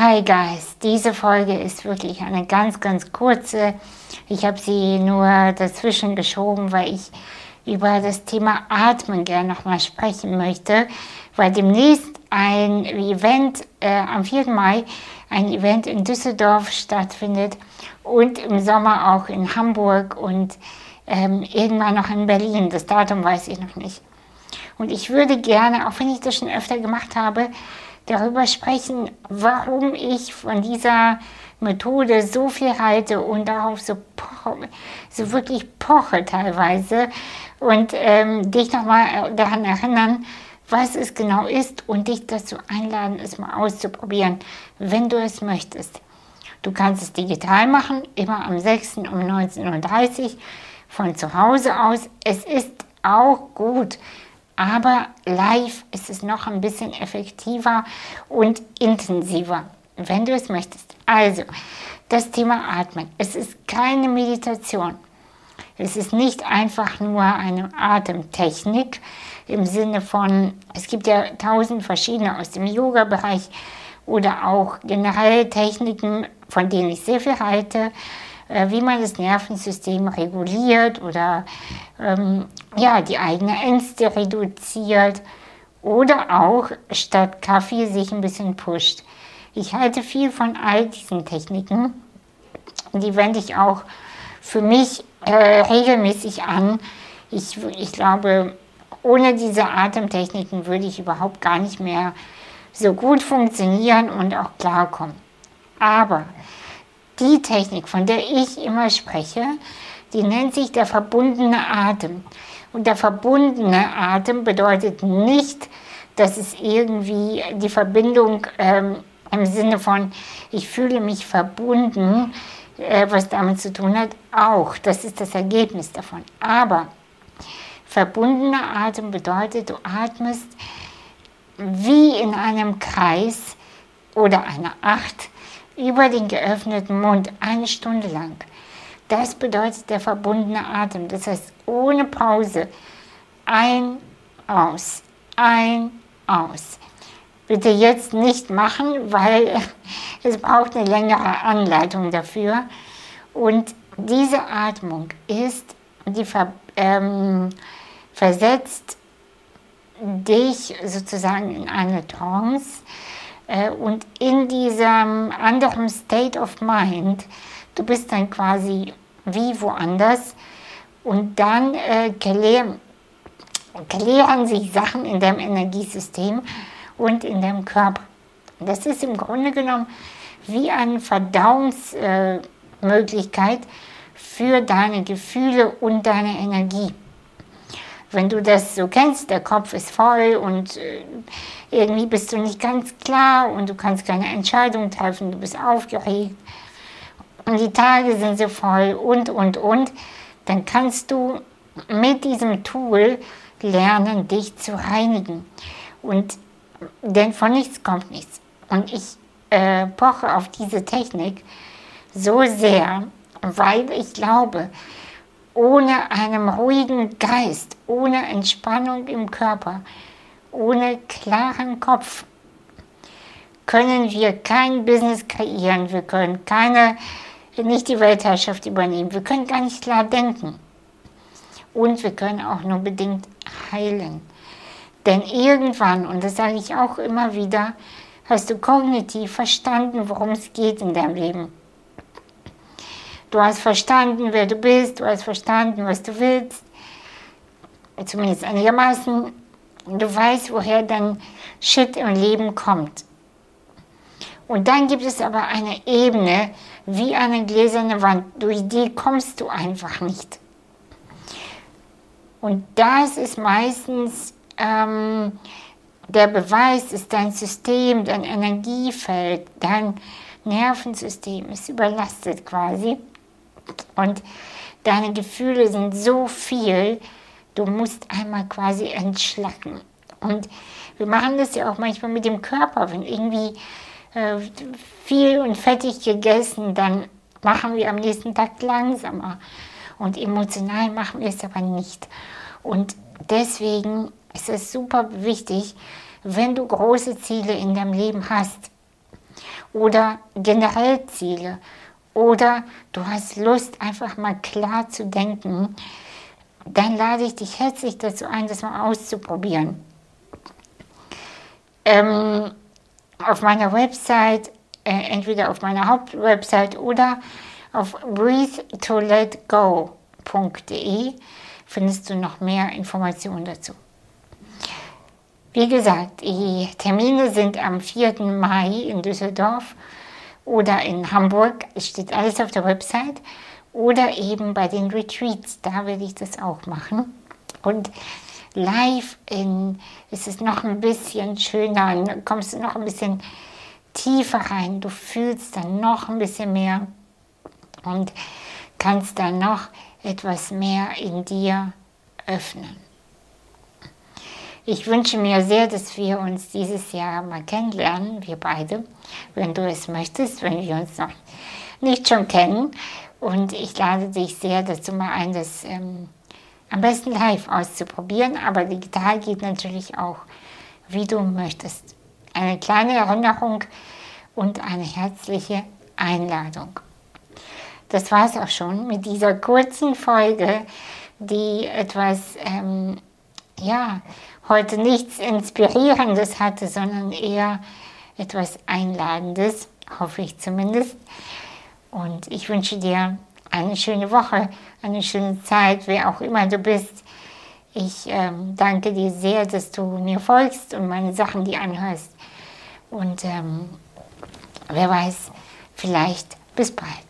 Hi guys, diese Folge ist wirklich eine ganz, ganz kurze. Ich habe sie nur dazwischen geschoben, weil ich über das Thema Atmen gerne nochmal sprechen möchte, weil demnächst ein Event am 4. Mai, ein Event in Düsseldorf stattfindet und im Sommer auch in Hamburg und irgendwann noch in Berlin. Das Datum weiß ich noch nicht. Und ich würde gerne, auch wenn ich das schon öfter gemacht habe, darüber sprechen, warum ich von dieser Methode so viel halte und darauf so wirklich poche teilweise und dich nochmal daran erinnern, was es genau ist und dich dazu einladen, es mal auszuprobieren, wenn du es möchtest. Du kannst es digital machen, immer am 6. um 19:30 Uhr von zu Hause aus. Es ist auch gut, aber live ist es noch ein bisschen effektiver und intensiver, wenn du es möchtest. Also, das Thema Atmen. Es ist keine Meditation. Es ist nicht einfach nur eine Atemtechnik im Sinne von, es gibt ja 1000 verschiedene aus dem Yoga-Bereich oder auch generell Techniken, von denen ich sehr viel halte, wie man das Nervensystem reguliert oder die eigenen Ängste reduziert oder auch statt Kaffee sich ein bisschen pusht. Ich halte viel von all diesen Techniken. Die wende ich auch für mich regelmäßig an. Ich glaube, ohne diese Atemtechniken würde ich überhaupt gar nicht mehr so gut funktionieren und auch klarkommen. Aber die Technik, von der ich immer spreche, die nennt sich der verbundene Atem. Und der verbundene Atem bedeutet nicht, dass es irgendwie die Verbindung im Sinne von, ich fühle mich verbunden, was damit zu tun hat, auch. Das ist das Ergebnis davon. Aber verbundener Atem bedeutet, du atmest wie in einem Kreis oder einer Acht über den geöffneten Mund 1 Stunde lang. Das bedeutet der verbundene Atem. Das heißt, ohne Pause. Ein, aus, ein, aus. Bitte jetzt nicht machen, weil es braucht eine längere Anleitung dafür. Und diese Atmung versetzt dich sozusagen in eine Trance und in diesem anderen State of Mind, du bist dann quasi wie woanders und dann klären sich Sachen in deinem Energiesystem und in deinem Körper. Das ist im Grunde genommen wie eine Verdauungsmöglichkeit für deine Gefühle und deine Energie. Wenn du das so kennst, der Kopf ist voll und irgendwie bist du nicht ganz klar und du kannst keine Entscheidung treffen, du bist aufgeregt und die Tage sind so voll und, dann kannst du mit diesem Tool lernen, dich zu reinigen. Denn von nichts kommt nichts. Und ich poche auf diese Technik so sehr, weil ich glaube, ohne einen ruhigen Geist, ohne Entspannung im Körper, ohne klaren Kopf können wir kein Business kreieren, wir können nicht die Weltherrschaft übernehmen, wir können gar nicht klar denken und wir können auch nur bedingt heilen. Denn irgendwann, und das sage ich auch immer wieder, hast du kognitiv verstanden, worum es geht in deinem Leben. Du hast verstanden, wer du bist, du hast verstanden, was du willst, zumindest einigermaßen. Du weißt, woher dein Shit im Leben kommt. Und dann gibt es aber eine Ebene, wie eine gläserne Wand, durch die kommst du einfach nicht. Und das ist meistens der Beweis, ist dein System, dein Energiefeld, dein Nervensystem ist überlastet quasi. Und deine Gefühle sind so viel, du musst einmal quasi entschlacken. Und wir machen das ja auch manchmal mit dem Körper. Wenn irgendwie viel und fettig gegessen, dann machen wir am nächsten Tag langsamer. Und emotional machen wir es aber nicht. Und deswegen ist es super wichtig, wenn du große Ziele in deinem Leben hast oder generell Ziele oder du hast Lust, einfach mal klar zu denken, dann lade ich dich herzlich dazu ein, das mal auszuprobieren. Auf meiner Website, entweder auf meiner Hauptwebsite oder auf breathetoletgo.de findest du noch mehr Informationen dazu. Wie gesagt, die Termine sind am 4. Mai in Düsseldorf oder in Hamburg, es steht alles auf der Website, oder eben bei den Retreats, da werde ich das auch machen. Und live ist es noch ein bisschen schöner, dann kommst du noch ein bisschen tiefer rein, du fühlst dann noch ein bisschen mehr und kannst dann noch etwas mehr in dir öffnen. Ich wünsche mir sehr, dass wir uns dieses Jahr mal kennenlernen, wir beide, wenn du es möchtest, wenn wir uns noch nicht schon kennen. Und ich lade dich sehr dazu mal ein, das am besten live auszuprobieren, aber digital geht natürlich auch, wie du möchtest. Eine kleine Erinnerung und eine herzliche Einladung. Das war es auch schon mit dieser kurzen Folge, die etwas, heute nichts Inspirierendes hatte, sondern eher etwas Einladendes, hoffe ich zumindest. Und ich wünsche dir eine schöne Woche, eine schöne Zeit, wer auch immer du bist. Ich danke dir sehr, dass du mir folgst und meine Sachen dir anhörst. Und wer weiß, vielleicht bis bald.